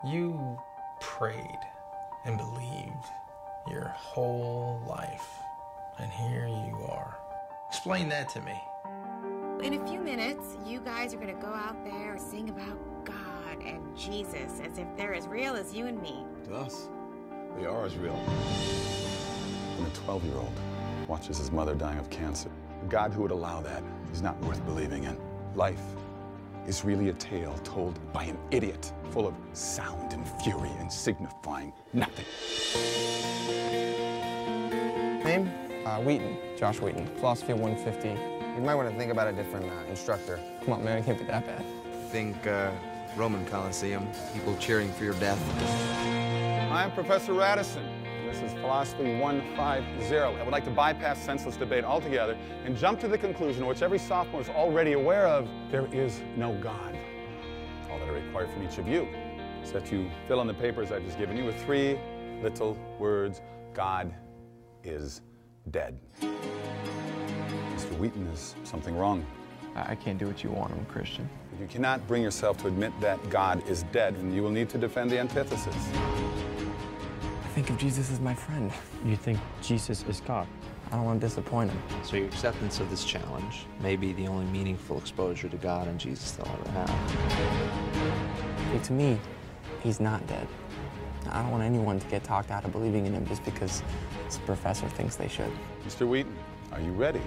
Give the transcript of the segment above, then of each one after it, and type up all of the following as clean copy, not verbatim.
You prayed and believed your whole life, and here you are. Explain that to me. In a few minutes, you guys are going to go out there and sing about God and Jesus as if they're as real as you and me. To us, they are as real. When a 12-year-old watches his mother dying of cancer, a God who would allow that is not worth believing in. Life is really a tale told by an idiot, full of sound and fury and signifying nothing. Name? Wheaton, Josh Wheaton, Philosophy 150. You might want to think about a different instructor. Come on, man, it can't be that bad. Think Roman Coliseum, people cheering for your death. I'm Professor Radisson. This is Philosophy 150. I would like to bypass senseless debate altogether and jump to the conclusion, which every sophomore is already aware of: there is no God. All that I require from each of you is that you fill in the papers I've just given you with 3 little words: God is dead. Mr. Wheaton, is something wrong? I can't do what you want. I'm a Christian. You cannot bring yourself to admit that God is dead, and you will need to defend the antithesis. I think of Jesus as my friend. You think Jesus is God? I don't want to disappoint him. So your acceptance of this challenge may be the only meaningful exposure to God and Jesus they'll ever have. Hey, to me, he's not dead. I don't want anyone to get talked out of believing in him just because this professor thinks they should. Mr. Wheaton, are you ready?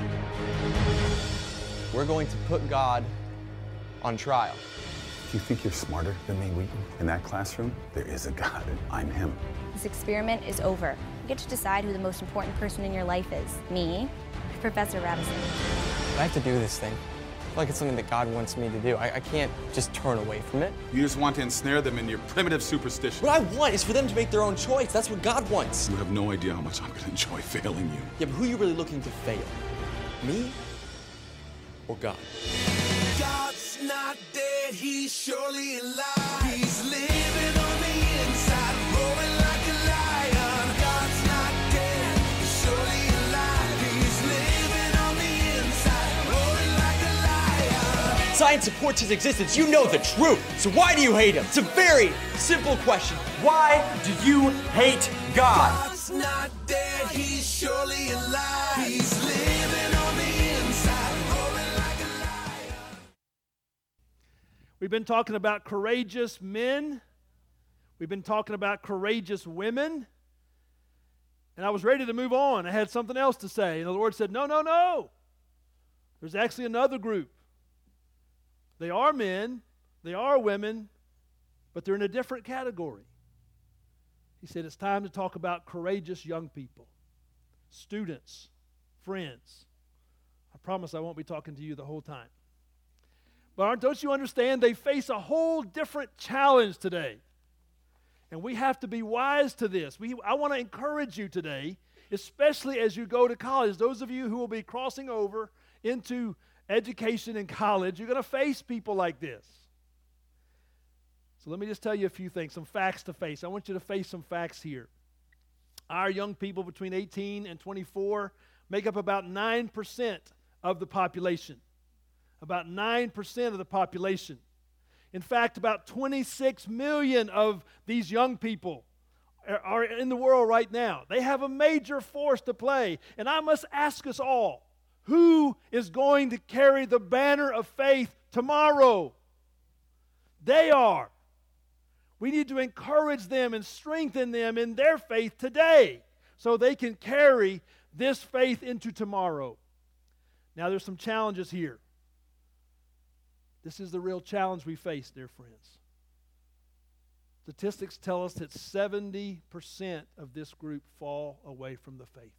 We're going to put God on trial. Do you think you're smarter than me, Wheaton? In that classroom, there is a God, and I'm him. This experiment is over. You get to decide who the most important person in your life is. Me, Professor Radisson. I have to do this thing. I feel like it's something that God wants me to do. I can't just turn away from it. You just want to ensnare them in your primitive superstition. What I want is for them to make their own choice. That's what God wants. You have no idea how much I'm going to enjoy failing you. Yeah, but who are you really looking to fail? Me or God? God's not dead, he's surely alive. He's living on the inside, roaring like a lion. God's not dead, he's surely alive. He's living on the inside, roaring like a lion. Science supports his existence. You know the truth. So why do you hate him? It's a very simple question. Why do you hate God? God's not dead, he's surely alive. He's living on the inside, roaring like a lion. We've been talking about courageous men. We've been talking about courageous women. And I was ready to move on. I had something else to say. And the Lord said, no, no, no. There's actually another group. They are men, they are women, but they're in a different category. He said it's time to talk about courageous young people, students, friends. I promise I won't be talking to you the whole time. But don't you understand, they face a whole different challenge today. And we have to be wise to this. I want to encourage you today, especially as you go to college. Those of you who will be crossing over into education in college, you're going to face people like this. So let me just tell you a few things, some facts to face. I want you to face some facts here. Our young people between 18 and 24 make up about 9% of the population. About 9% of the population. In fact, about 26 million of these young people are in the world right now. They have a major force to play. And I must ask us all, who is going to carry the banner of faith tomorrow? They are. We need to encourage them and strengthen them in their faith today so they can carry this faith into tomorrow. Now, there's some challenges here. This is the real challenge we face, dear friends. Statistics tell us that 70% of this group fall away from the faith.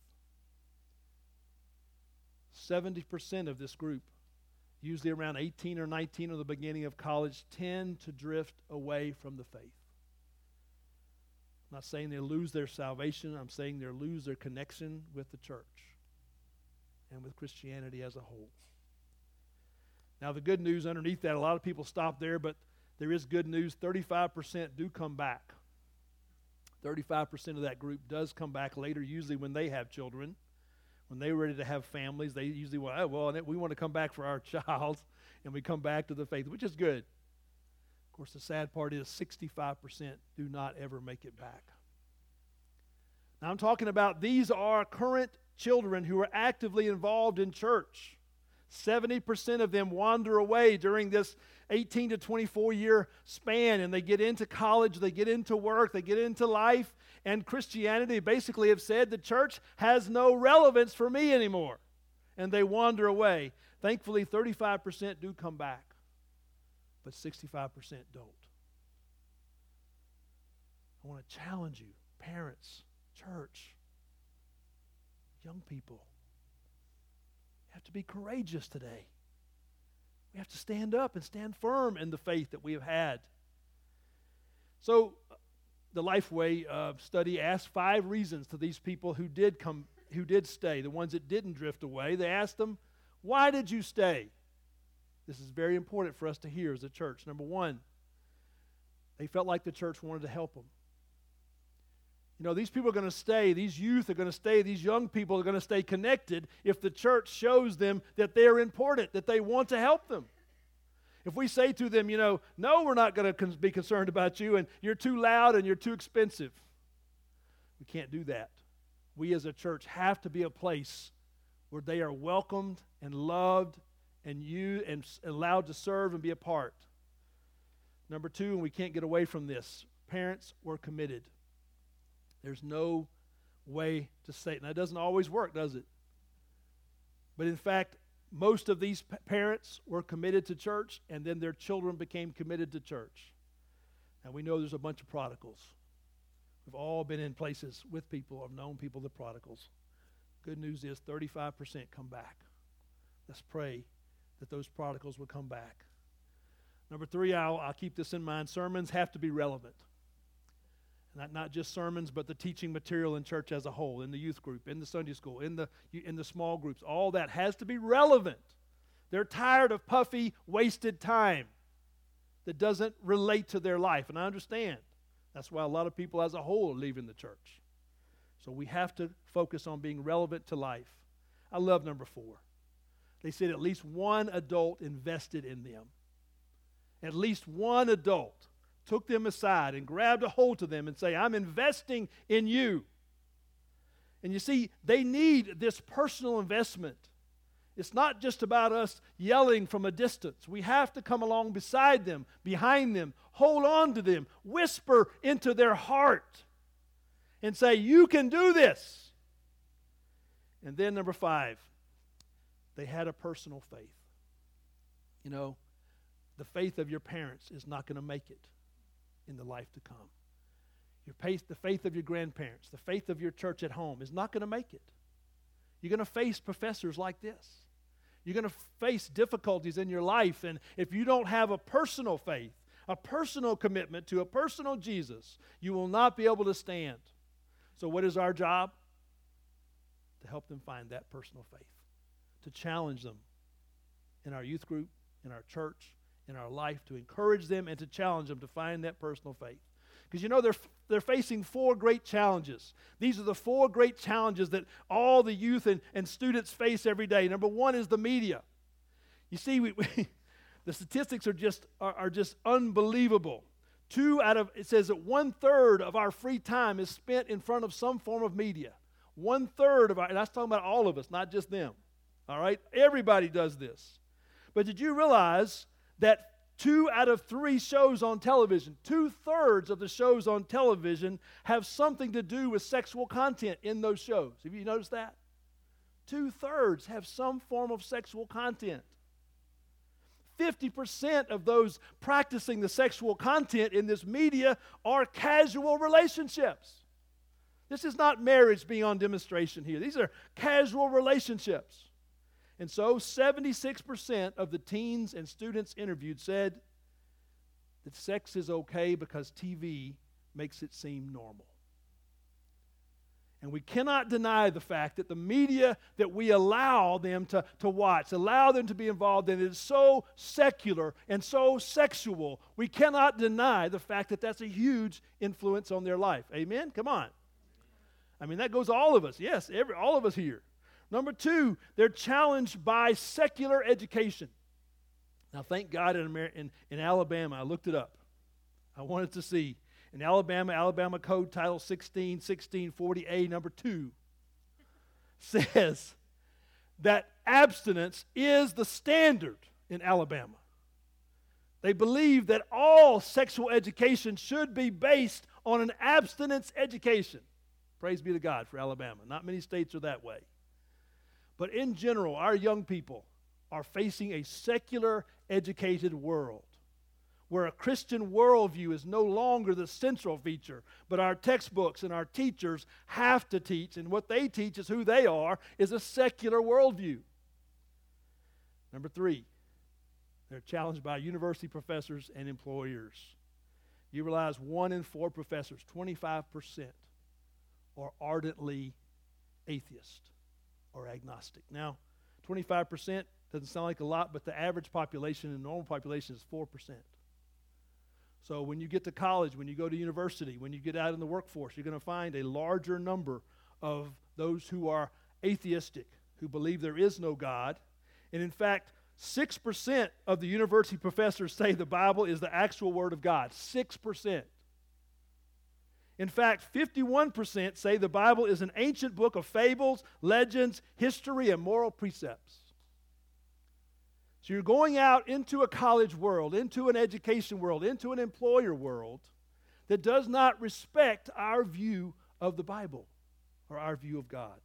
70% of this group, usually around 18 or 19 or the beginning of college, tend to drift away from the faith. I'm not saying they lose their salvation. I'm saying they lose their connection with the church and with Christianity as a whole. Now, the good news underneath that, a lot of people stop there, but there is good news. 35% do come back. 35% of that group does come back later, usually when they have children. When they're ready to have families, they usually we want to come back for our child, and we come back to the faith, which is good. course, the sad part is 65% do not ever make it back. Now, I'm talking about these are current children who are actively involved in church. 70% of them wander away during this 18 to 24-year span, and they get into college, they get into work, they get into life, and Christianity basically have said the church has no relevance for me anymore, and they wander away. Thankfully, 35% do come back, but 65% don't. I want to challenge you, parents, church, young people. You have to be courageous today. We have to stand up and stand firm in the faith that we have had. So, the Lifeway study asked 5 reasons to these people who did stay, the ones that didn't drift away. They asked them, why did you stay? This is very important for us to hear as a church. Number 1, they felt like the church wanted to help them. You know, these people are going to stay, these youth are going to stay, these young people are going to stay connected if the church shows them that they're important, that they want to help them. If we say to them, you know, no, we're not going to be concerned about you, and you're too loud and you're too expensive, we can't do that. We as a church have to be a place where they are welcomed and loved and allowed to serve and be a part. Number 2, and we can't get away from this, parents were committed. There's no way to say it. Now, it doesn't always work, does it? But in fact, most of these parents were committed to church, and then their children became committed to church. And we know there's a bunch of prodigals. We've all been in places with people, or known people, the prodigals. Good news is 35% come back. Let's pray that those prodigals will come back. Number 3, I'll keep this in mind. Sermons have to be relevant. Not just sermons, but the teaching material in church as a whole, in the youth group, in the Sunday school, in the small groups. All that has to be relevant. They're tired of puffy, wasted time that doesn't relate to their life, and I understand. That's why a lot of people as a whole are leaving the church. So we have to focus on being relevant to life. I love number 4. They said at least one adult invested in them. At least one adult took them aside and grabbed a hold to them and say, I'm investing in you. And you see, they need this personal investment. It's not just about us yelling from a distance. We have to come along beside them, behind them, hold on to them, whisper into their heart and say, you can do this. And then number 5, they had a personal faith. You know, the faith of your parents is not going to make it in the life to come. The faith of your grandparents, the faith of your church at home is not going to make it. You're going to face professors like this. You're going to face difficulties in your life, and if you don't have a personal faith, a personal commitment to a personal Jesus, you will not be able to stand. So what is our job? To help them find that personal faith, to challenge them in our youth group, in our church, in our life, to encourage them and to challenge them to find that personal faith. Because you know they're facing 4 great challenges. These are the 4 great challenges that all the youth and students face every day. Number 1 is the media. You see, the statistics are just unbelievable. It says that 1/3 of our free time is spent in front of some form of media. 1/3 of and that's talking about all of us, not just them. All right? Everybody does this. But did you realize that 2 out of 3 shows on television, 2/3 of the shows on television have something to do with sexual content in those shows? Have you noticed that? 2/3 have some form of sexual content. 50% of those practicing the sexual content in this media are casual relationships. This is not marriage being on demonstration here. These are casual relationships. And so 76% of the teens and students interviewed said that sex is okay because TV makes it seem normal. And we cannot deny the fact that the media that we allow them to watch, allow them to be involved in, is so secular and so sexual. We cannot deny the fact that that's a huge influence on their life. Amen? Come on. I mean, that goes to all of us. Yes, all of us here. Number 2, they're challenged by secular education. Now, thank God in Alabama, I looked it up. I wanted to see. In Alabama Code Title 16, 1640A, number 2, says that abstinence is the standard in Alabama. They believe that all sexual education should be based on an abstinence education. Praise be to God for Alabama. Not many states are that way. But in general, our young people are facing a secular educated world where a Christian worldview is no longer the central feature, but our textbooks and our teachers have to teach, and what they teach is who they are, is a secular worldview. Number 3, they're challenged by university professors and employers. You realize 1 in 4 professors, 25%, are ardently atheist or agnostic. Now, 25% doesn't sound like a lot, but the average population, the normal population, is 4%. So when you get to college, when you go to university, when you get out in the workforce, you're going to find a larger number of those who are atheistic, who believe there is no God. And in fact, 6% of the university professors say the Bible is the actual Word of God. 6%. In fact, 51% say the Bible is an ancient book of fables, legends, history, and moral precepts. So you're going out into a college world, into an education world, into an employer world that does not respect our view of the Bible or our view of God.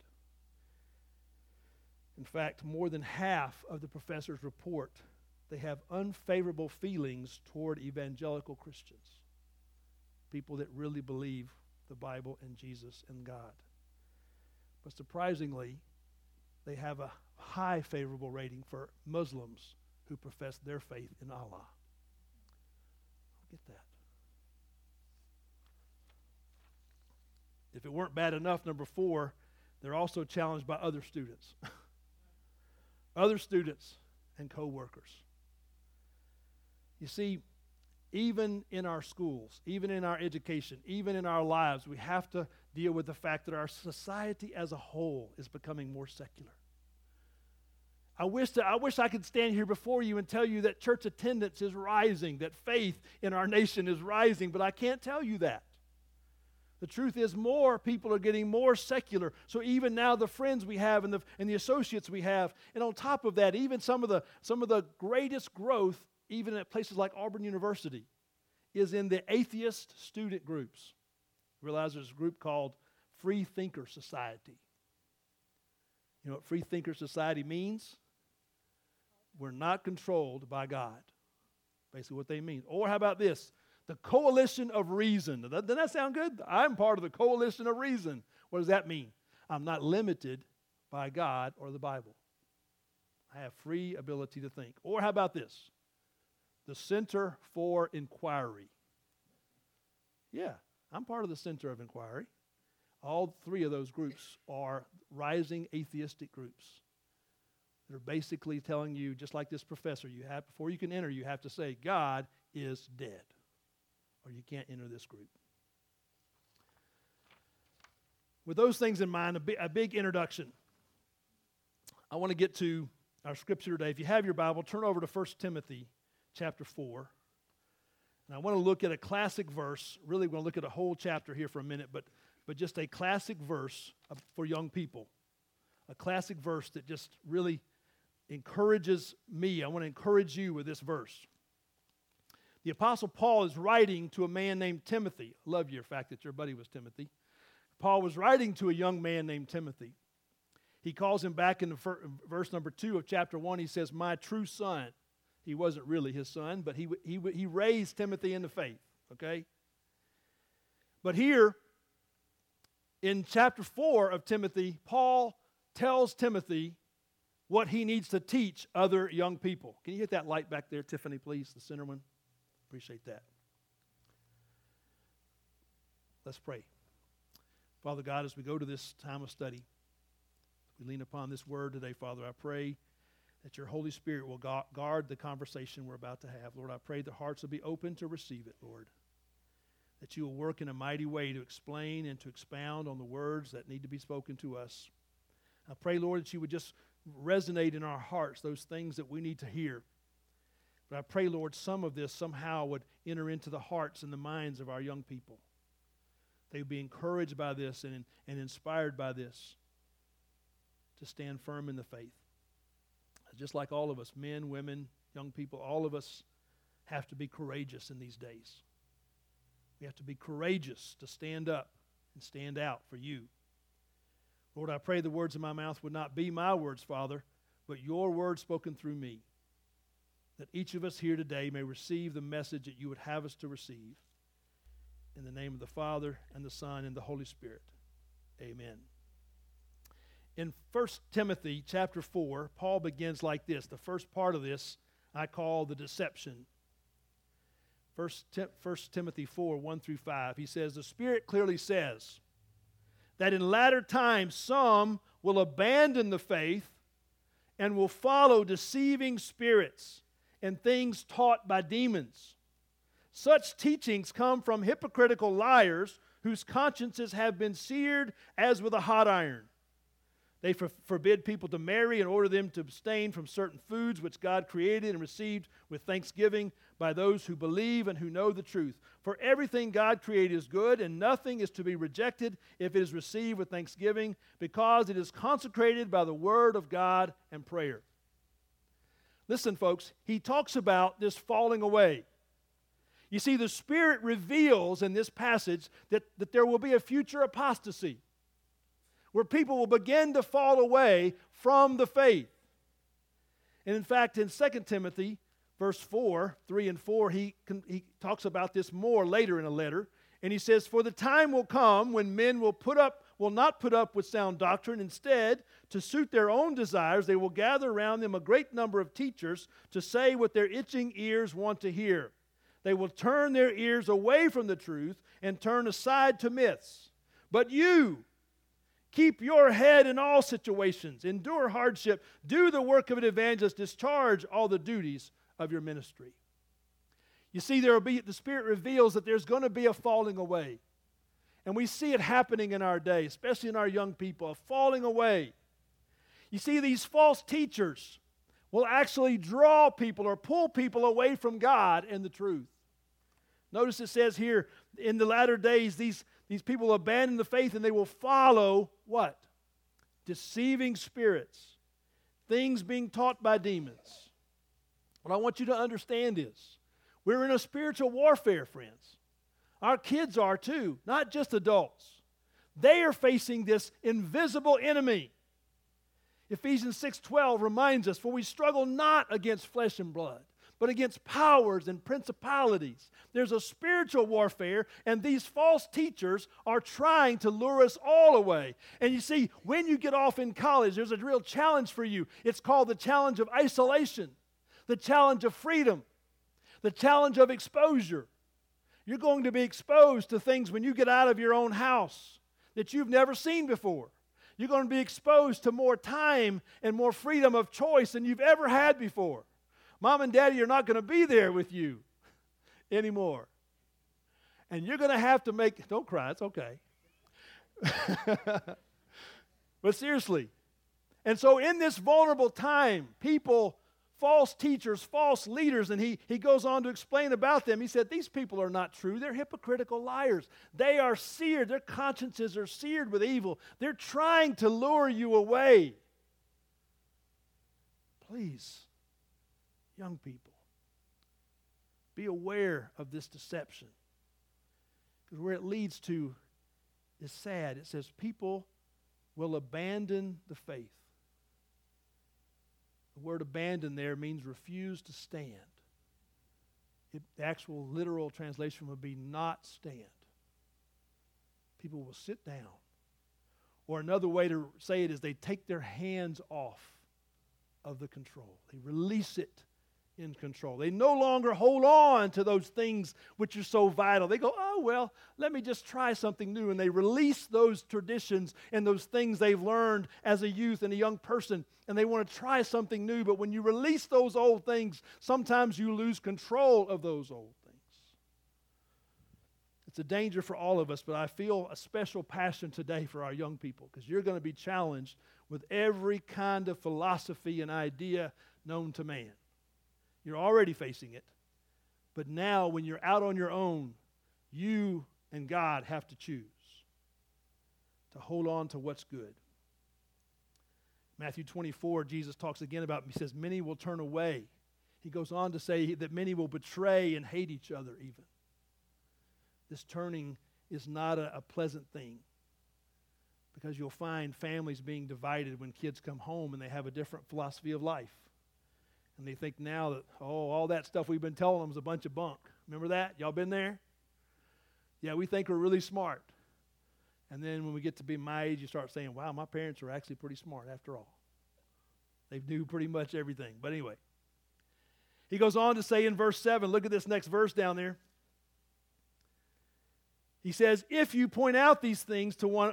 In fact, more than half of the professors report they have unfavorable feelings toward evangelical Christians, people that really believe the Bible and Jesus and God. But surprisingly, they have a high favorable rating for Muslims who profess their faith in Allah. Get that. If it weren't bad enough, number 4, they're also challenged by other students. Other students and co-workers. You see, even in our schools, even in our education, even in our lives, we have to deal with the fact that our society as a whole is becoming more secular. I wish I could stand here before you and tell you that church attendance is rising, that faith in our nation is rising, but I can't tell you that. The truth is, more people are getting more secular. So even now, the friends we have and the associates we have, and on top of that, even some of the greatest growth, even at places like Auburn University, is in the atheist student groups. Realize there's a group called Free Thinker Society. You know what Free Thinker Society means? We're not controlled by God. Basically what they mean. Or how about this? The Coalition of Reason. Doesn't that sound good? I'm part of the Coalition of Reason. What does that mean? I'm not limited by God or the Bible. I have free ability to think. Or how about this? The Center for Inquiry. Yeah, I'm part of the Center of Inquiry. All 3 of those groups are rising atheistic groups. They're basically telling you, just like this professor, before you can enter, you have to say, God is dead, or you can't enter this group. With those things in mind, a big introduction. I want to get to our scripture today. If you have your Bible, turn over to 1 Timothy chapter 4. And I want to look at a classic verse. Really, we're going to look at a whole chapter here for a minute, but just a classic verse for young people. A classic verse that just really encourages me. I want to encourage you with this verse. The Apostle Paul is writing to a man named Timothy. I love your fact that your buddy was Timothy. Paul was writing to a young man named Timothy. He calls him back in verse number 2 of chapter 1. He says, my true son. He wasn't really his son, but he raised Timothy in the faith, okay? But here, in chapter 4 of Timothy, Paul tells Timothy what he needs to teach other young people. Can you hit that light back there, Tiffany, please, the center one? Appreciate that. Let's pray. Father God, as we go to this time of study, we lean upon this word today, Father. I pray that your Holy Spirit will guard the conversation we're about to have. Lord, I pray the hearts will be open to receive it, Lord. That you will work in a mighty way to explain and to expound on the words that need to be spoken to us. I pray, Lord, that you would just resonate in our hearts those things that we need to hear. But I pray, Lord, some of this somehow would enter into the hearts and the minds of our young people. They would be encouraged by this and inspired by this to stand firm in the faith. Just like all of us, men, women, young people, all of us have to be courageous in these days. We have to be courageous to stand up and stand out for you. Lord, I pray the words of my mouth would not be my words, Father, but your words spoken through me, that each of us here today may receive the message that you would have us to receive. In the name of the Father, and the Son, and the Holy Spirit. Amen. In 1 Timothy chapter 4, Paul begins like this. The first part of this I call the deception. 1 Timothy 4, 1 through 5. He says, the Spirit clearly says that in latter times some will abandon the faith and will follow deceiving spirits and things taught by demons. Such teachings come from hypocritical liars whose consciences have been seared as with a hot iron. They forbid people to marry and order them to abstain from certain foods which God created and received with thanksgiving by those who believe and who know the truth. For everything God created is good, and nothing is to be rejected if it is received with thanksgiving, because it is consecrated by the word of God and prayer. Listen, folks, he talks about this falling away. You see, the Spirit reveals in this passage that there will be a future apostasy, where people will begin to fall away from the faith. And in fact, in 2 Timothy, verse 4, 3 and 4, he talks about this more later in a letter. And he says, for the time will come when men will not put up with sound doctrine. Instead, to suit their own desires, they will gather around them a great number of teachers to say what their itching ears want to hear. They will turn their ears away from the truth and turn aside to myths. But you, keep your head in all situations, endure hardship, do the work of an evangelist, discharge all the duties of your ministry. You see, the Spirit reveals that there's going to be a falling away. And we see it happening in our day, especially in our young people, a falling away. You see, these false teachers will actually draw people or pull people away from God and the truth. Notice it says here, in the latter days, these people will abandon the faith and they will follow what? Deceiving spirits, things being taught by demons. What I want you to understand is, we're in a spiritual warfare, friends. Our kids are too, not just adults. They are facing this invisible enemy. Ephesians 6:12 reminds us, for we struggle not against flesh and blood, but against powers and principalities. There's a spiritual warfare, and these false teachers are trying to lure us all away. And you see, when you get off in college, there's a real challenge for you. It's called the challenge of isolation, the challenge of freedom, the challenge of exposure. You're going to be exposed to things when you get out of your own house that you've never seen before. You're going to be exposed to more time and more freedom of choice than you've ever had before. Mom and Daddy are not going to be there with you anymore. And you're going to have to don't cry, it's okay. But seriously. And so in this vulnerable time, false teachers, false leaders, and he goes on to explain about them. He said, these people are not true. They're hypocritical liars. They are seared. Their consciences are seared with evil. They're trying to lure you away. Please, young people, be aware of this deception. Because where it leads to is sad. It says people will abandon the faith. The word abandon there means refuse to stand. The actual literal translation would be not stand. People will sit down. Or another way to say it is they take their hands off of the control. They release it in control. They no longer hold on to those things which are so vital. They go, oh, well, let me just try something new. And they release those traditions and those things they've learned as a youth and a young person. And they want to try something new. But when you release those old things, sometimes you lose control of those old things. It's a danger for all of us, but I feel a special passion today for our young people because you're going to be challenged with every kind of philosophy and idea known to man. You're already facing it. But now when you're out on your own, you and God have to choose to hold on to what's good. Matthew 24, Jesus talks again about, he says, many will turn away. He goes on to say that many will betray and hate each other even. This turning is not a pleasant thing, because you'll find families being divided when kids come home and they have a different philosophy of life. And they think now that, all that stuff we've been telling them is a bunch of bunk. Remember that? Y'all been there? Yeah, we think we're really smart. And then when we get to be my age, you start saying, wow, my parents are actually pretty smart after all. They knew pretty much everything. But anyway, he goes on to say in verse 7, look at this next verse down there. He says, if you point these things out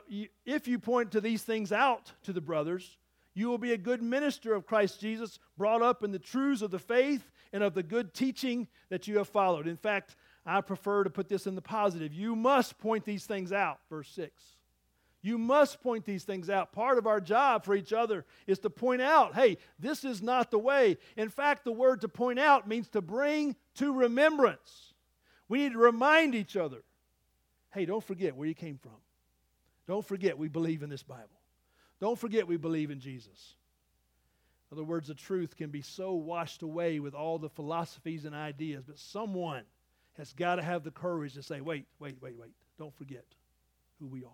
to the brothers, you will be a good minister of Christ Jesus, brought up in the truths of the faith and of the good teaching that you have followed. In fact, I prefer to put this in the positive. You must point these things out, verse 6. You must point these things out. Part of our job for each other is to point out, hey, this is not the way. In fact, the word to point out means to bring to remembrance. We need to remind each other, hey, don't forget where you came from. Don't forget we believe in this Bible. Don't forget we believe in Jesus. In other words, the truth can be so washed away with all the philosophies and ideas, but someone has got to have the courage to say, wait. Don't forget who we are.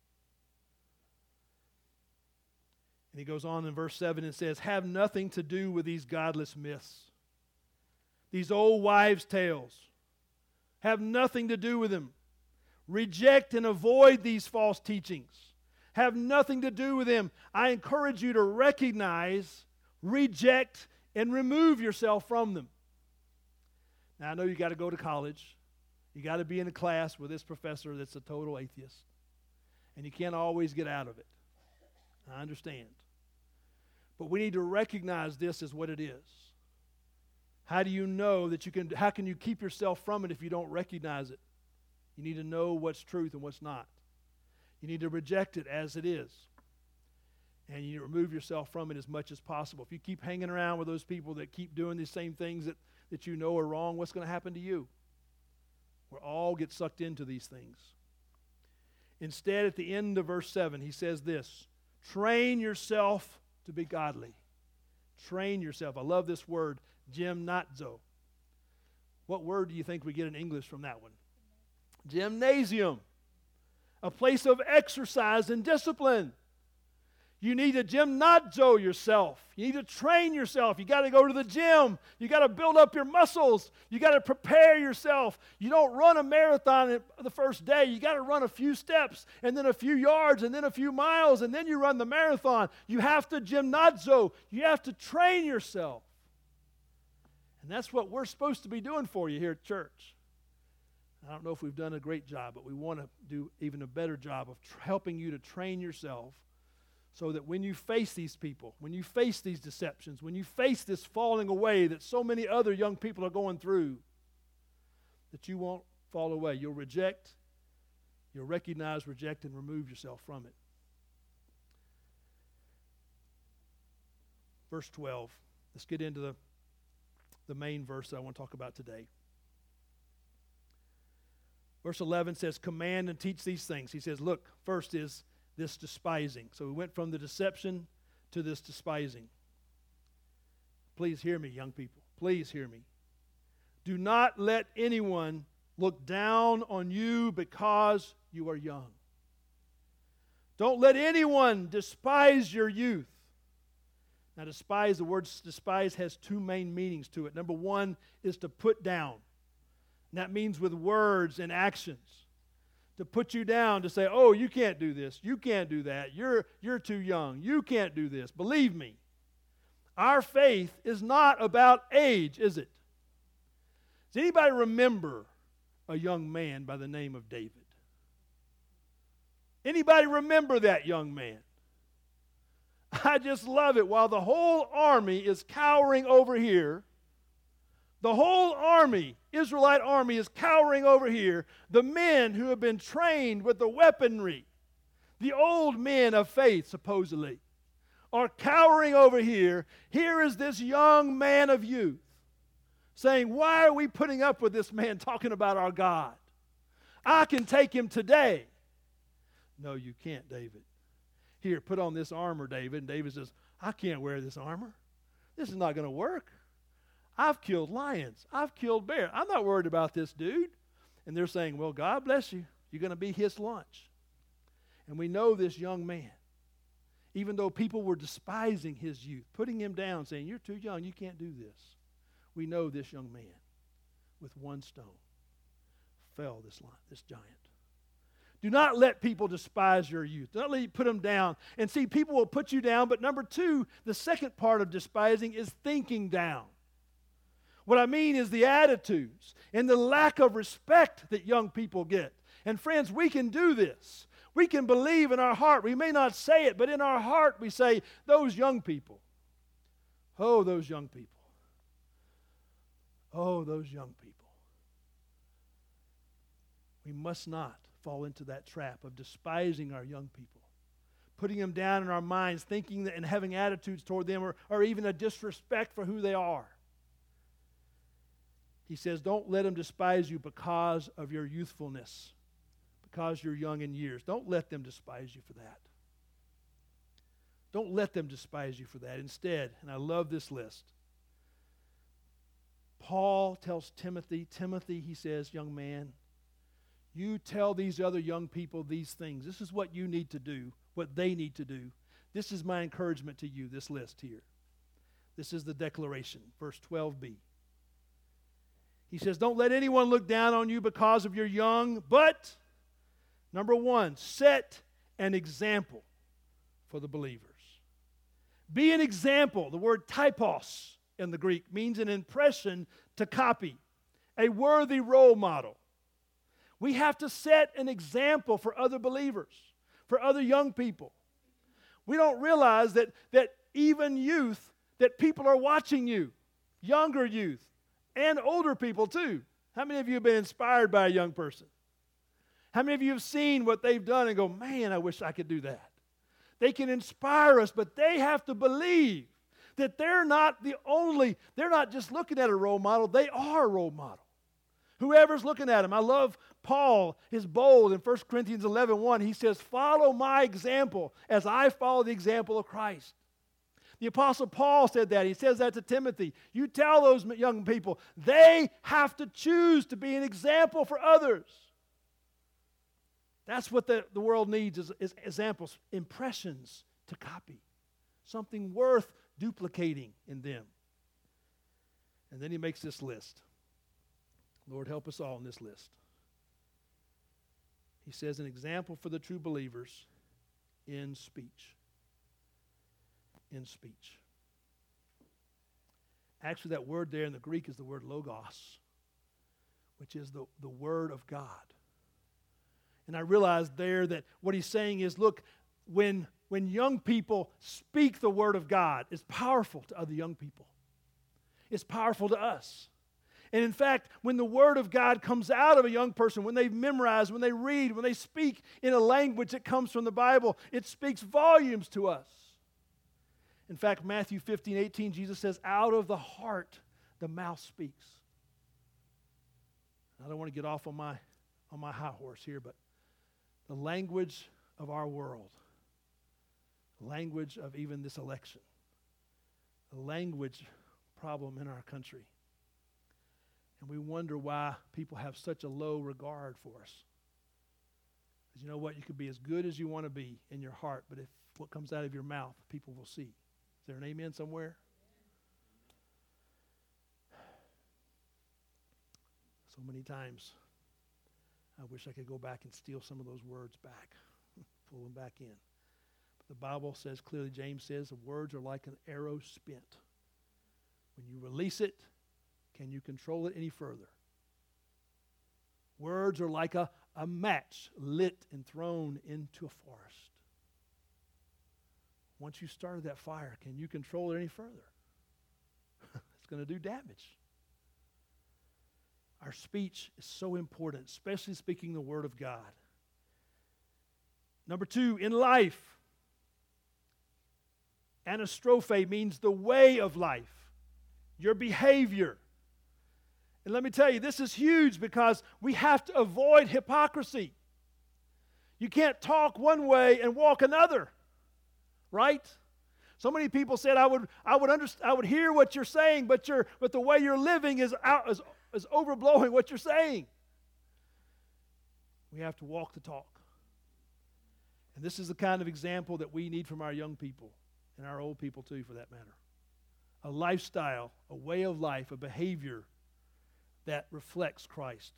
And he goes on in verse 7 and says, have nothing to do with these godless myths. These old wives' tales. Have nothing to do with them. Reject and avoid these false teachings. Have nothing to do with them. I encourage you to recognize, reject, and remove yourself from them. Now, I know you got to go to college. You got to be in a class with this professor that's a total atheist. And you can't always get out of it. I understand. But we need to recognize this as what it is. How do you know that how can you keep yourself from it if you don't recognize it? You need to know what's truth and what's not. You need to reject it as it is. And you need to remove yourself from it as much as possible. If you keep hanging around with those people that keep doing the same things that you know are wrong, what's going to happen to you? We'll all get sucked into these things. Instead, at the end of verse 7, he says this, train yourself to be godly. Train yourself. I love this word, gymnazo. What word do you think we get in English from that one? Gymnasium. A place of exercise and discipline. You need to gymnazo yourself. You need to train yourself. You got to go to the gym. You got to build up your muscles. You got to prepare yourself. You don't run a marathon the first day. You got to run a few steps and then a few yards and then a few miles and then you run the marathon. You have to gymnazo. You have to train yourself. And that's what we're supposed to be doing for you here at church. I don't know if we've done a great job, but we want to do even a better job of helping you to train yourself so that when you face these people, when you face these deceptions, when you face this falling away that so many other young people are going through, that you won't fall away. You'll reject, you'll recognize, reject, and remove yourself from it. Verse 12. Let's get into the main verse that I want to talk about today. Verse 11 says, command and teach these things. He says, look, first is this despising. So we went from the deception to this despising. Please hear me, young people. Please hear me. Do not let anyone look down on you because you are young. Don't let anyone despise your youth. Now, despise, the word despise has two main meanings to it. Number one is to put down. And that means with words and actions. To put you down, to say, oh, you can't do this, you can't do that, you're too young, you can't do this. Believe me, our faith is not about age, is it? Does anybody remember a young man by the name of David? Anybody remember that young man? I just love it. While the whole army is cowering over here, the whole army, Israelite army, is cowering over here. The men who have been trained with the weaponry, the old men of faith, supposedly, are cowering over here. Here is this young man of youth saying, why are we putting up with this man talking about our God? I can take him today. No, you can't, David. Here, put on this armor, David. And David says, I can't wear this armor. This is not going to work. I've killed lions. I've killed bears. I'm not worried about this dude. And they're saying, well, God bless you. You're going to be his lunch. And we know this young man, even though people were despising his youth, putting him down, saying, you're too young, you can't do this. We know this young man, with one stone, fell this giant. Do not let people despise your youth. Do not let you put them down. And see, people will put you down, but number two, the second part of despising is thinking down. What I mean is the attitudes and the lack of respect that young people get. And friends, we can do this. We can believe in our heart. We may not say it, but in our heart we say, those young people. Oh, those young people. Oh, those young people. We must not fall into that trap of despising our young people, putting them down in our minds, thinking that and having attitudes toward them or even a disrespect for who they are. He says, don't let them despise you because of your youthfulness, because you're young in years. Don't let them despise you for that. Don't let them despise you for that. Instead, and I love this list, Paul tells Timothy, he says, young man, you tell these other young people these things. This is what you need to do, what they need to do. This is my encouragement to you, this list here. This is the declaration, verse 12b. He says, don't let anyone look down on you because of your young, but, number one, set an example for the believers. Be an example. The word typos in the Greek means an impression to copy, a worthy role model. We have to set an example for other believers, for other young people. We don't realize that even youth, that people are watching you, younger youth, and older people too. How many of you have been inspired by a young person? How many of you have seen what they've done and go, man, I wish I could do that? They can inspire us, but they have to believe that they're not just looking at a role model, they are a role model. Whoever's looking at him. I love Paul, is bold in 1 Corinthians 11:1. He says, follow my example as I follow the example of Christ. The Apostle Paul said that. He says that to Timothy. You tell those young people, they have to choose to be an example for others. That's what the world needs is examples, impressions to copy. Something worth duplicating in them. And then he makes this list. Lord, help us all in this list. He says, an example for the true believers in speech. In speech. Actually, that word there in the Greek is the word logos, which is the word of God. And I realized there that what he's saying is, look, when young people speak the word of God, it's powerful to other young people. It's powerful to us. And in fact, when the word of God comes out of a young person, when they've memorized, when they read, when they speak in a language that comes from the Bible, it speaks volumes to us. In fact, Matthew 15:18, Jesus says, out of the heart, the mouth speaks. I don't want to get off on my high horse here, but the language of our world, the language of even this election, the language problem in our country. And we wonder why people have such a low regard for us. Because you know what? You could be as good as you want to be in your heart, but if what comes out of your mouth, people will see. Is there an amen somewhere? So many times, I wish I could go back and steal some of those words back, pull them back in. But the Bible says clearly, James says, the words are like an arrow spent. When you release it, can you control it any further? Words are like a match lit and thrown into a forest. Once you started that fire, can you control it any further? It's going to do damage. Our speech is so important, especially speaking the word of God. Number two, in life, anastrophe means the way of life, your behavior. And let me tell you, this is huge because we have to avoid hypocrisy. You can't talk one way and walk another, right? So many people said, I would hear what you're saying, but the way you're living is overblowing what you're saying. We have to walk the talk. And this is the kind of example that we need from our young people and our old people too, for that matter. A lifestyle, a way of life, a behavior that reflects Christ.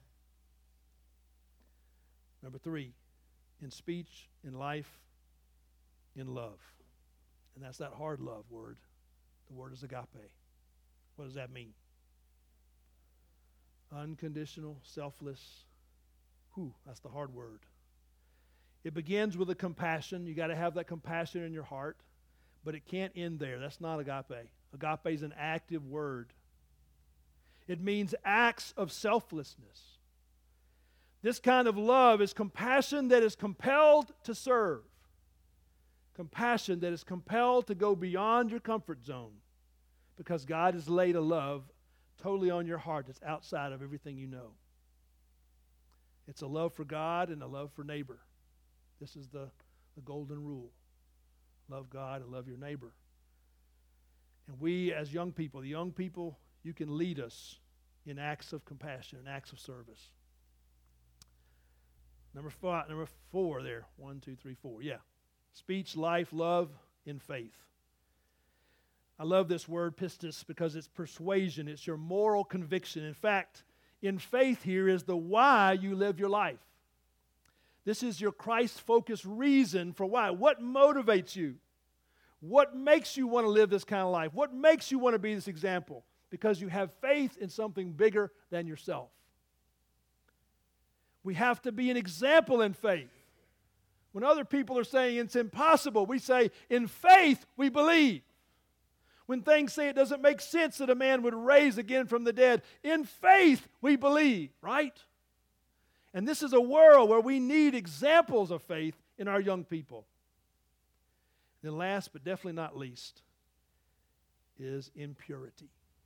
Number 3, in speech, in life, in love. And that's that hard love word. The word is agape. What does that mean? Unconditional, selfless. That's the hard word. It begins with a compassion. You got to have that compassion in your heart. But it can't end there. That's not agape. Agape is an active word. It means acts of selflessness. This kind of love is compassion that is compelled to serve. Compassion that is compelled to go beyond your comfort zone because God has laid a love totally on your heart that's outside of everything you know. It's a love for God and a love for neighbor. This is the golden rule. Love God and love your neighbor. And we as young people, you can lead us in acts of compassion and acts of service. Number 4 there. 1, 2, 3, 4. Yeah. Speech, life, love, in faith. I love this word, pistis, because it's persuasion. It's your moral conviction. In fact, in faith here is the why you live your life. This is your Christ-focused reason for why. What motivates you? What makes you want to live this kind of life? What makes you want to be this example? Because you have faith in something bigger than yourself. We have to be an example in faith. When other people are saying it's impossible, we say, in faith we believe. When things say it doesn't make sense that a man would raise again from the dead, in faith we believe, right? And this is a world where we need examples of faith in our young people. And then last but definitely not least is impurity.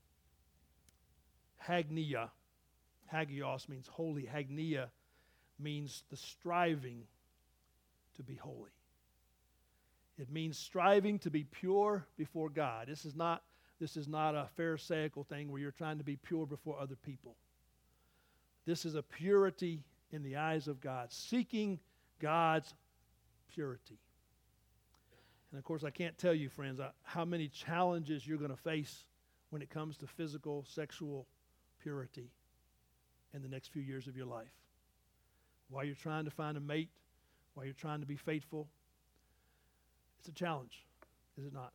Hagnia. Hagios means holy. Hagnia means the striving to be holy. It means striving to be pure before God. This is not a pharisaical thing where you're trying to be pure before other people. This is a purity in the eyes of God, seeking God's purity. And of course, I can't tell you, friends, how many challenges you're going to face when it comes to physical, sexual purity in the next few years of your life. While you're trying to find a mate, while you're trying to be faithful, it's a challenge, is it not?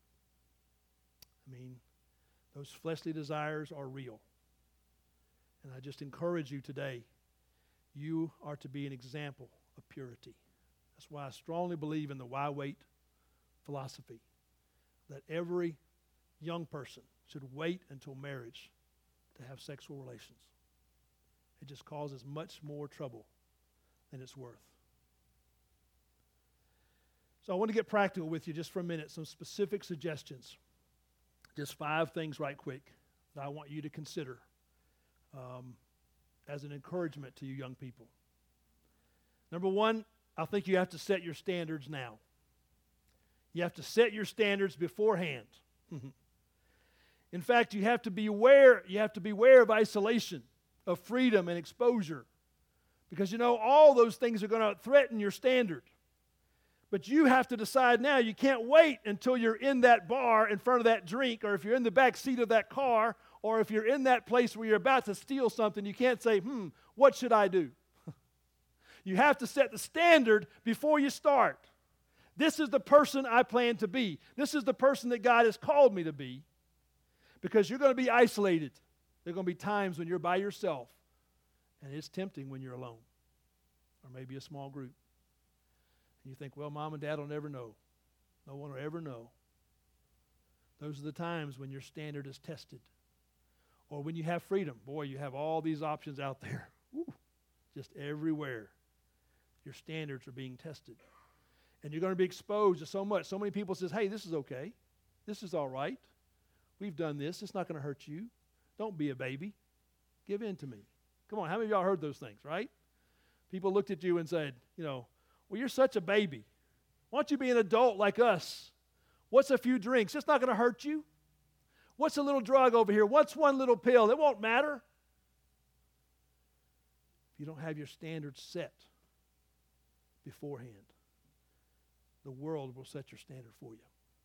I mean, those fleshly desires are real. And I just encourage you today, you are to be an example of purity. That's why I strongly believe in the why wait philosophy, that every young person should wait until marriage to have sexual relations. It just causes much more trouble than it's worth. So I want to get practical with you just for a minute, some specific suggestions. Just 5 things right quick that I want you to consider as an encouragement to you young people. Number 1, I think you have to set your standards now. You have to set your standards beforehand. In fact, you have to be aware of isolation, of freedom and exposure. Because all those things are going to threaten your standard. But you have to decide now. You can't wait until you're in that bar in front of that drink, or if you're in the back seat of that car, or if you're in that place where you're about to steal something, you can't say, what should I do? You have to set the standard before you start. This is the person I plan to be. This is the person that God has called me to be. Because you're going to be isolated. There are going to be times when you're by yourself. And it's tempting when you're alone. Or maybe a small group. And you think, well, Mom and Dad will never know. No one will ever know. Those are the times when your standard is tested. Or when you have freedom. Boy, you have all these options out there. Woo, just everywhere. Your standards are being tested. And you're going to be exposed to so much. So many people says, hey, this is okay. This is all right. We've done this. It's not going to hurt you. Don't be a baby. Give in to me. Come on, how many of y'all heard those things, right? People looked at you and said, well, you're such a baby. Why don't you be an adult like us? What's a few drinks? It's not going to hurt you. What's a little drug over here? What's one little pill? It won't matter. If you don't have your standards set beforehand, the world will set your standard for you.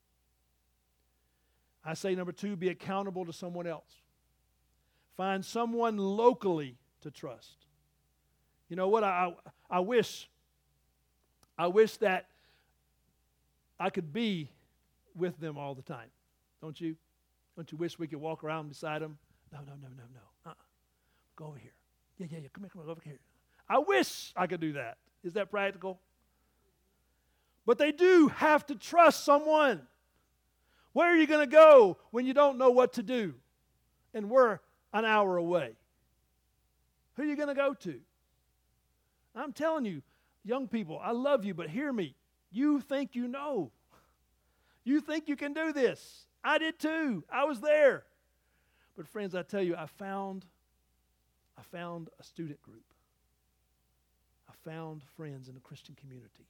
I say number 2, be accountable to someone else. Find someone locally to trust. You know what? I wish that I could be with them all the time. Don't you? Don't you wish we could walk around beside them? No. Go over here. Yeah. Come here, over here. I wish I could do that. Is that practical? But they do have to trust someone. Where are you going to go when you don't know what to do? And we're an hour away. Who are you going to go to? I'm telling you, young people, I love you, but hear me. You think you know. You think you can do this. I did too. I was there. But friends, I tell you, I found a student group. I found friends in the Christian community.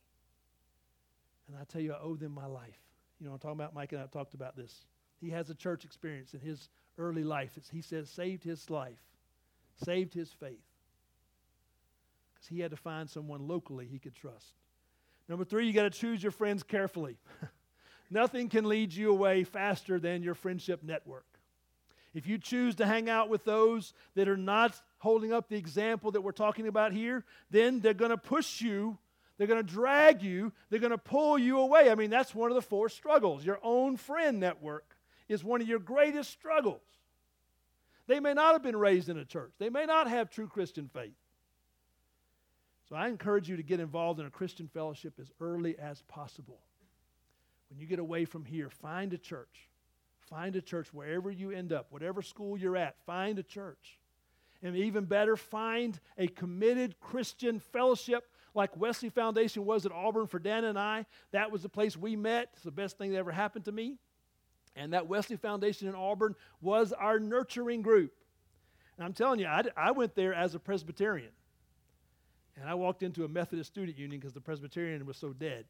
And I tell you, I owe them my life. You know, I'm talking about Mike and I talked about this. He has a church experience in his early life. He says saved his life, saved his faith. Because he had to find someone locally he could trust. Number 3, you got to choose your friends carefully. Nothing can lead you away faster than your friendship network. If you choose to hang out with those that are not holding up the example that we're talking about here, then they're going to push you, they're going to drag you, they're going to pull you away. I mean, that's one of the 4 struggles. Your own friend network is one of your greatest struggles. They may not have been raised in a church. They may not have true Christian faith. So I encourage you to get involved in a Christian fellowship as early as possible. When you get away from here, find a church. Find a church wherever you end up, whatever school you're at, find a church. And even better, find a committed Christian fellowship like Wesley Foundation was at Auburn for Dana and I. That was the place we met. It's the best thing that ever happened to me. And that Wesley Foundation in Auburn was our nurturing group. And I'm telling you, I went there as a Presbyterian. And I walked into a Methodist student union because the Presbyterian was so dead.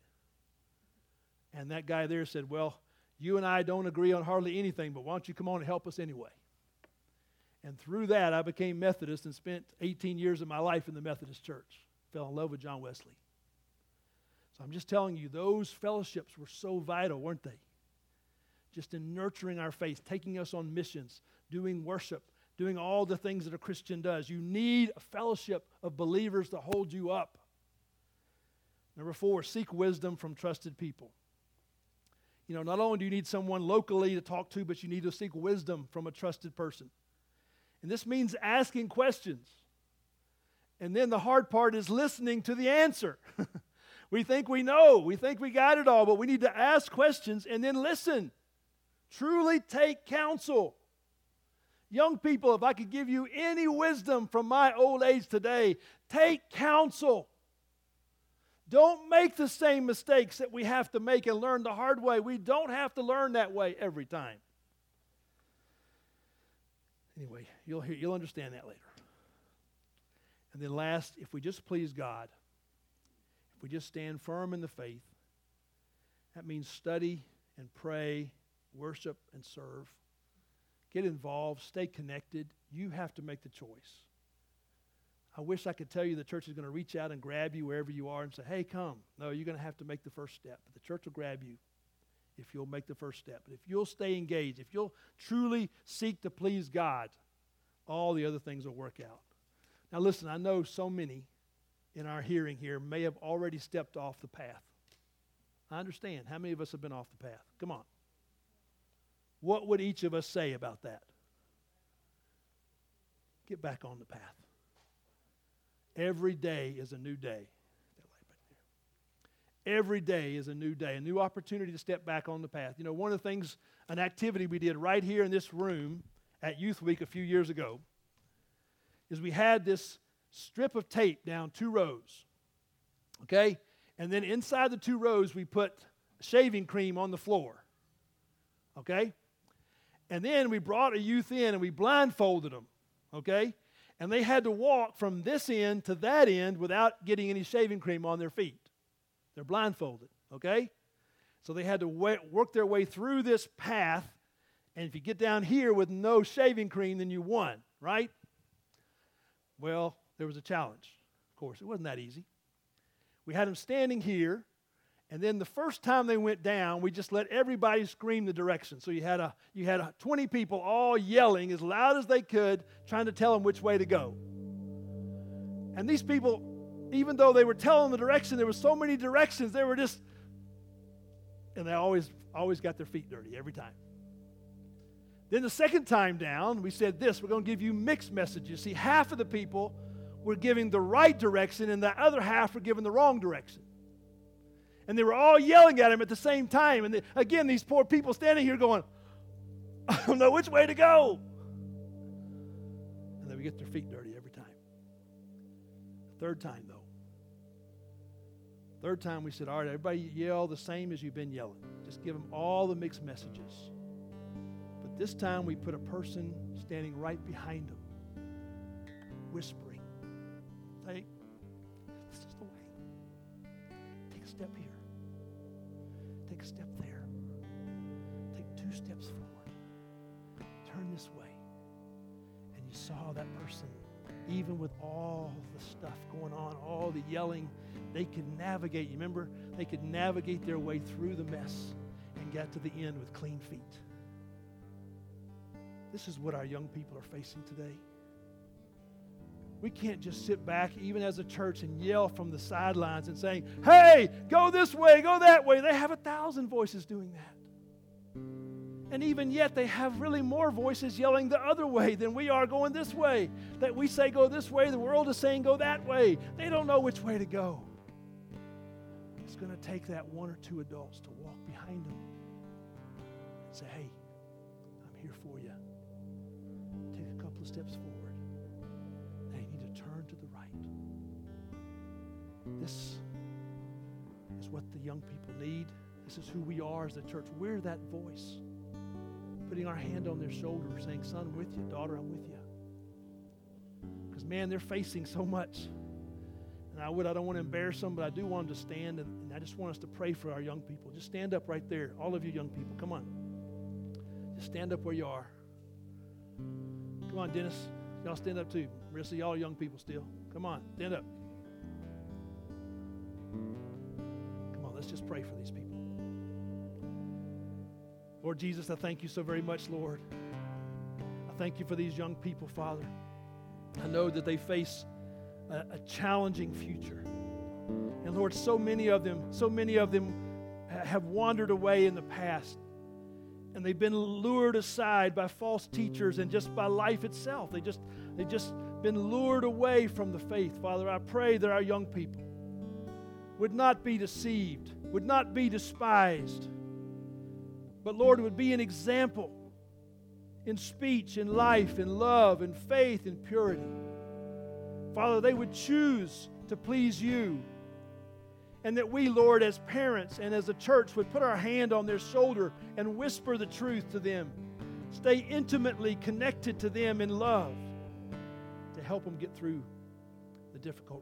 And that guy there said, well, you and I don't agree on hardly anything, but why don't you come on and help us anyway? And through that, I became Methodist and spent 18 years of my life in the Methodist church. Fell in love with John Wesley. So I'm just telling you, those fellowships were so vital, weren't they? Just in nurturing our faith, taking us on missions, doing worship, doing all the things that a Christian does. You need a fellowship of believers to hold you up. Number 4, seek wisdom from trusted people. You know, not only do you need someone locally to talk to, but you need to seek wisdom from a trusted person. And this means asking questions. And then the hard part is listening to the answer. We think we know. We think we got it all, but we need to ask questions and then listen. Truly take counsel. Young people, if I could give you any wisdom from my old age today, take counsel. Don't make the same mistakes that we have to make and learn the hard way. We don't have to learn that way every time. Anyway, you'll understand that later. And then last, if we just please God, if we just stand firm in the faith, that means study and pray, worship and serve. Get involved, stay connected. You have to make the choice. I wish I could tell you the church is going to reach out and grab you wherever you are and say, hey, come. No, you're going to have to make the first step. But the church will grab you if you'll make the first step. But if you'll stay engaged, if you'll truly seek to please God, all the other things will work out. Now listen, I know so many in our hearing here may have already stepped off the path. I understand. How many of us have been off the path? Come on. What would each of us say about that? Get back on the path. Every day is a new day. Every day is a new day, a new opportunity to step back on the path. You know, one of the things, an activity we did right here in this room at Youth Week a few years ago is we had this strip of tape down 2 rows, okay? And then inside the 2 rows, we put shaving cream on the floor, okay? And then we brought a youth in and we blindfolded them, okay? And they had to walk from this end to that end without getting any shaving cream on their feet. They're blindfolded, okay? So they had to work their way through this path, and if you get down here with no shaving cream, then you won, right? Well, there was a challenge. Of course, it wasn't that easy. We had them standing here, and then the first time they went down, we just let everybody scream the direction. So you had 20 people all yelling as loud as they could, trying to tell them which way to go. And these people, even though they were telling the direction, there were so many directions, they were just, and they always got their feet dirty every time. Then the second time down, we said this, we're going to give you mixed messages. See, half of the people were giving the right direction, and the other half were giving the wrong direction. And they were all yelling at him at the same time. And again, these poor people standing here going, I don't know which way to go. And they would get their feet dirty every time. Third time, though. Third time we said, all right, everybody yell the same as you've been yelling. Just give them all the mixed messages. But this time we put a person standing right behind them, whispering, hey, this is the way. Take a step here. Take a step there. Take 2 steps forward. Turn this way. And you saw that person, even with all the stuff going on, all the yelling, they could navigate. You remember? They could navigate their way through the mess and get to the end with clean feet. This is what our young people are facing today. We can't just sit back, even as a church, and yell from the sidelines and saying, hey, go this way, go that way. They have 1,000 voices doing that. And even yet, they have really more voices yelling the other way than we are going this way. That we say go this way, the world is saying go that way. They don't know which way to go. It's going to take that 1 or 2 adults to walk behind them and say, hey, I'm here for you. Take a couple of steps forward. Turn to the right. This is what the young people need. This is who we are as a church. We're that voice. Putting our hand on their shoulder, saying, son, I'm with you. Daughter, I'm with you. Because, man, they're facing so much. And I don't want to embarrass them, but I do want them to stand, and I just want us to pray for our young people. Just stand up right there. All of you young people, come on. Just stand up where you are. Come on, Dennis. Y'all stand up too. Marissa, y'all young people still. Come on, stand up. Come on, let's just pray for these people. Lord Jesus, I thank you so very much, Lord. I thank you for these young people, Father. I know that they face a challenging future. And Lord, so many of them have wandered away in the past. And they've been lured aside by false teachers and just by life itself. They've just been lured away from the faith. Father, I pray that our young people would not be deceived, would not be despised, but Lord, would be an example in speech, in life, in love, in faith, in purity. Father, they would choose to please you. And that we, Lord, as parents and as a church would put our hand on their shoulder and whisper the truth to them. Stay intimately connected to them in love to help them get through the difficult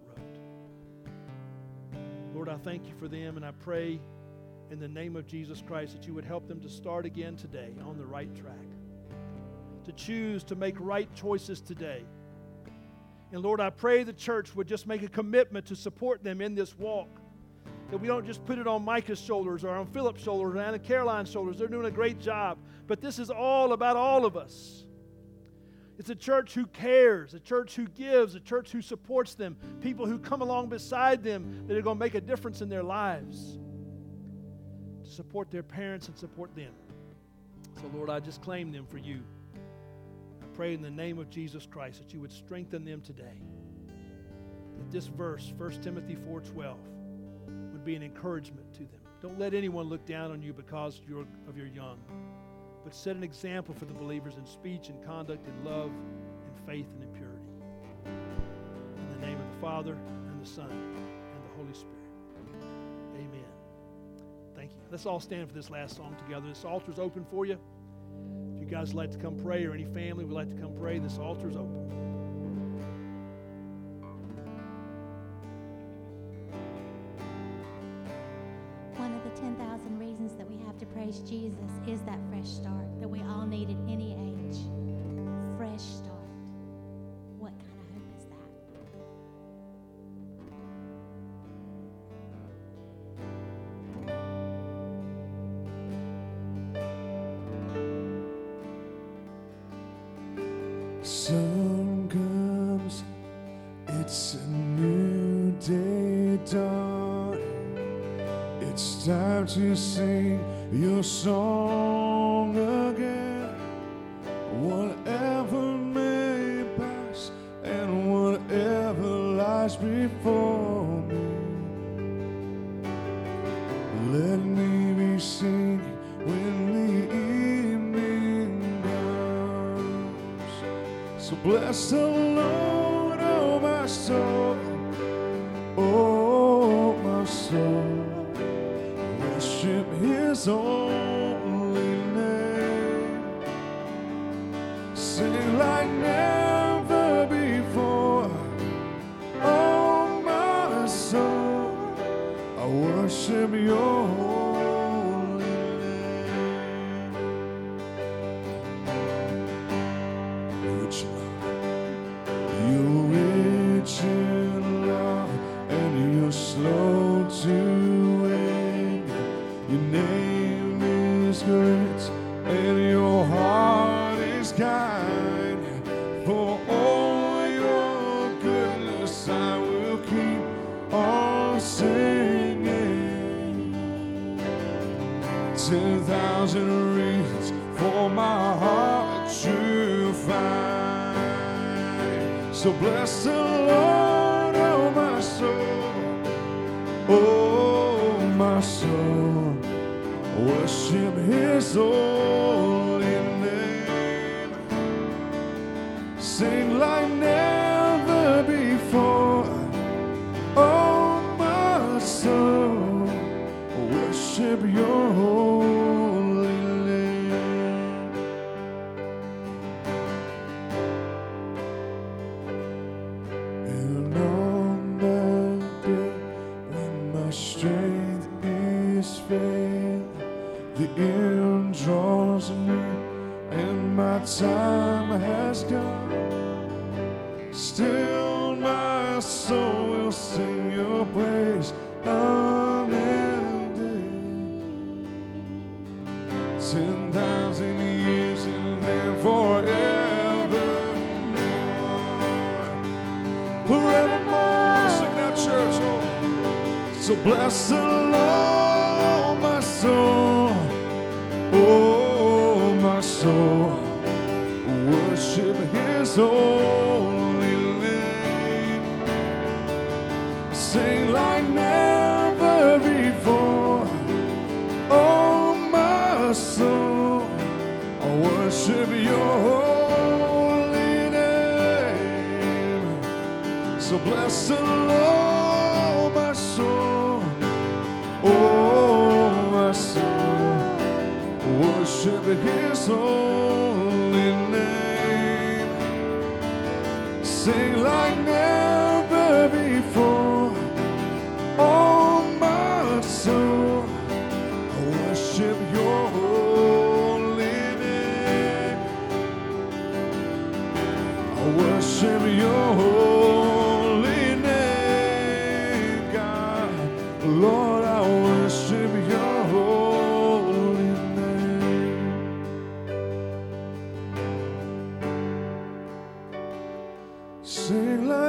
road. Lord, I thank you for them, and I pray in the name of Jesus Christ that you would help them to start again today on the right track, to choose to make right choices today. And Lord, I pray the church would just make a commitment to support them in this walk. That we don't just put it on Micah's shoulders or on Philip's shoulders or Anna Caroline's shoulders. They're doing a great job. But this is all about all of us. It's a church who cares, a church who gives, a church who supports them, people who come along beside them that are going to make a difference in their lives, to support their parents and support them. So, Lord, I just claim them for you. I pray in the name of Jesus Christ that you would strengthen them today. That this verse, 1 Timothy 4:12, would be an encouragement to them. Don't let anyone look down on you because of your young, but set an example for the believers in speech and conduct, in love, in faith, and in purity. In the name of the Father, and the Son, and the Holy Spirit. Amen. Thank you. Let's all stand for this last song together. This altar's open for you. If you guys would like to come pray, or any family would like to come pray, this altar's open. Christ Jesus is that fresh start that we all need at any age. Fresh start. What kind of hope is that? Sun comes, it's a new day dawning. It's time to sing your song again. Whatever may pass and whatever lies before me, let me be singing when the evening comes. So bless the Lord, oh my soul, oh my soul. Worship His holy name. Sing like never before. Oh my soul, I worship Your holy name. Rich love, You're rich in love, and You're slow to anger. Your name is great, and Your heart is kind. For all Your goodness, I will keep on singing. 10,000 reasons for my heart to find. So bless the Lord, oh my soul, oh my soul. Worship His holy name. Sing like never before. Oh my soul, worship Your holy name. And on that day when my strength is failing, the end draws near and my time has gone, still my soul will sing Your praise unending. 10,000 years and then forevermore. Forevermore. Sing that, church. Oh. So bless the Lord, my soul. Oh, my soul, worship His holy name. Sing like never before. Oh, my soul, I worship Your holy name. So bless the Lord, my soul. Oh, my soul, worship His holy name. Sing like never before. Oh my soul, I worship Your holy name. I worship Your holy name, God. Lord, I worship Your holy name. Sing like